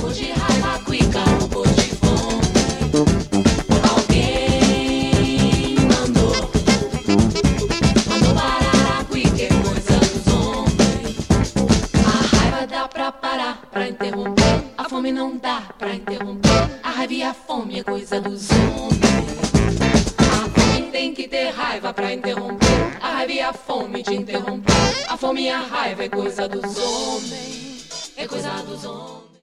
Hoje raiva, cuica, robô de fome. Alguém mandou parar a cuica, é coisa dos homens. A raiva dá pra parar, pra interromper. A fome não dá pra interromper. A raiva e a fome é coisa dos homens. A fome tem que ter raiva pra interromper. A raiva e a fome te interromper. A fome e a raiva é coisa dos homens. É coisa dos homens.